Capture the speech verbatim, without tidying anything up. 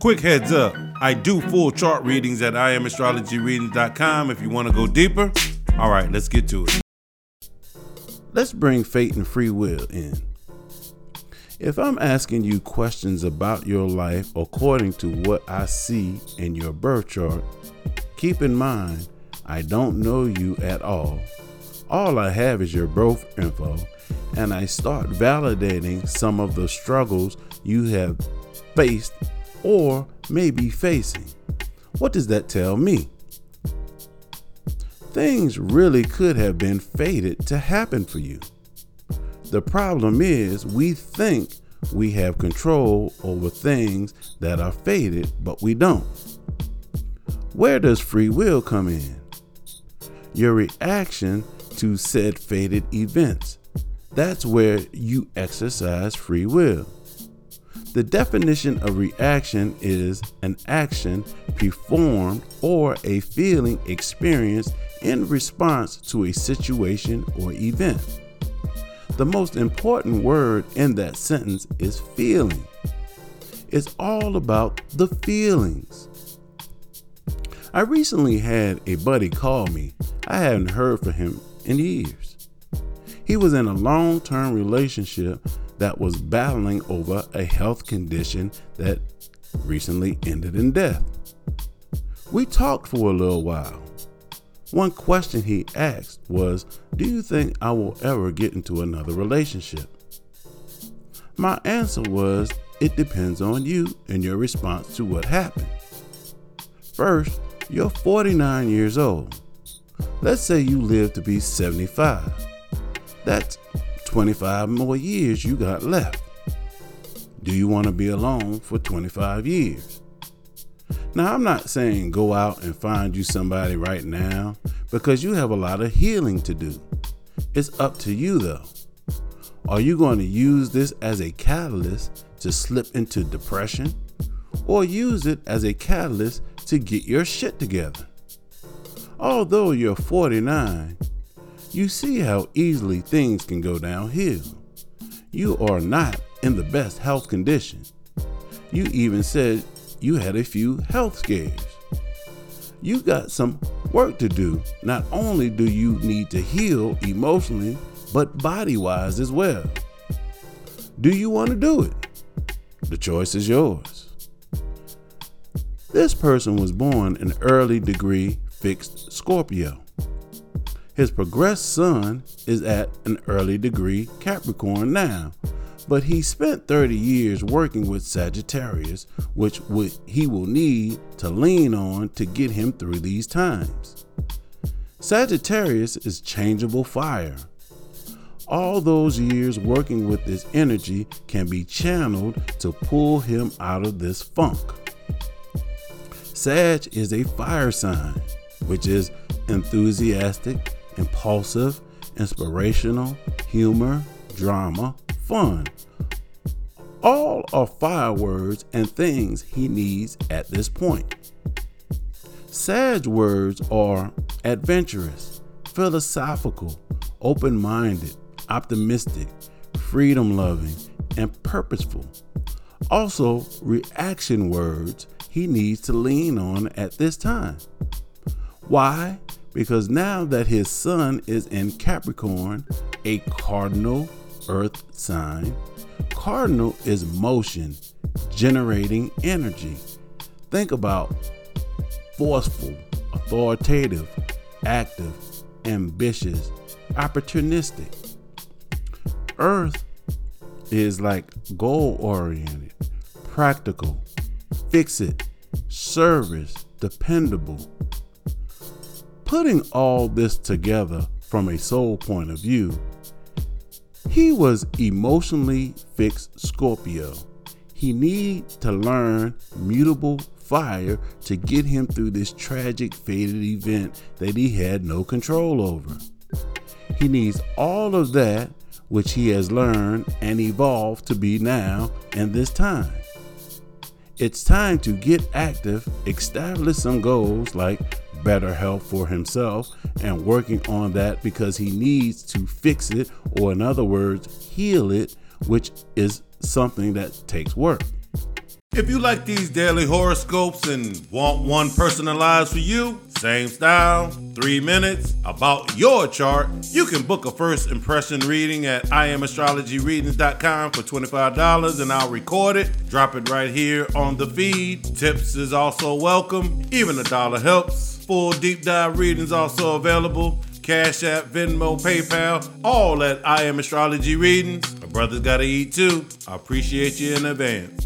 Quick heads up, I do full chart readings at I am astrology readings dot com if you want to go deeper. All right, let's get to it. Let's bring fate and free will in. If I'm asking you questions about your life according to what I see in your birth chart, keep in mind, I don't know you at all. All I have is your birth info, and I start validating some of the struggles you have faced or may be facing. What does that tell me? Things really could have been fated to happen for you. The problem is we think we have control over things that are fated, but we don't. Where does free will come in? Your reaction to said fated events. That's where you exercise free will. The definition of reaction is an action performed or a feeling experienced in response to a situation or event. The most important word in that sentence is feeling. It's all about the feelings. I recently had a buddy call me. I hadn't heard from him in years. He was in a long-term relationship that was battling over a health condition that recently ended in death. We talked for a little while. One question he asked was, do you think I will ever get into another relationship? My answer was, it depends on you and your response to what happened. First, you're forty-nine years old. Let's say you live to be seventy-five. That's twenty-five more years you got left. Do you want to be alone for twenty-five years? Now, I'm not saying go out and find you somebody right now because you have a lot of healing to do. It's up to you though. Are you going to use this as a catalyst to slip into depression, or use it as a catalyst to get your shit together? Although you're forty-nine, you see how easily things can go downhill. You are not in the best health condition. You even said you had a few health scares. You got some work to do. Not only do you need to heal emotionally, but body-wise as well. Do you want to do it? The choice is yours. This person was born in early degree fixed Scorpio. His progressed sun is at an early degree Capricorn now, but he spent thirty years working with Sagittarius, which would, he will need to lean on to get him through these times. Sagittarius is changeable fire. All those years working with this energy can be channeled to pull him out of this funk. Sag is a fire sign, which is enthusiastic, impulsive, inspirational, humor, drama, fun. All are fire words and things he needs at this point. Sag words are adventurous, philosophical, open-minded, optimistic, freedom-loving, and purposeful. Also, reaction words he needs to lean on at this time. Why? Because now that his sun is in Capricorn, a cardinal earth sign, cardinal is motion, generating energy. Think about forceful, authoritative, active, ambitious, opportunistic. Earth is like goal-oriented, practical, fix-it, service, dependable. Putting all this together from a soul point of view, he was emotionally fixed Scorpio. He needs to learn mutable fire to get him through this tragic fated event that he had no control over. He needs all of that which he has learned and evolved to be now in this time. It's time to get active, establish some goals like better health for himself and working on that because he needs to fix it, or in other words, heal it, which is something that takes work. If you like these daily horoscopes and want one personalized for you, same style, three minutes, about your chart, you can book a first impression reading at I am astrology readings dot com for twenty-five dollars and I'll record it, drop it right here on the feed. Tips is also welcome, even a dollar helps. Full deep dive readings also available. Cash App, Venmo, PayPal, all at I Am Astrology Readings. My brother's gotta eat too. I appreciate you in advance.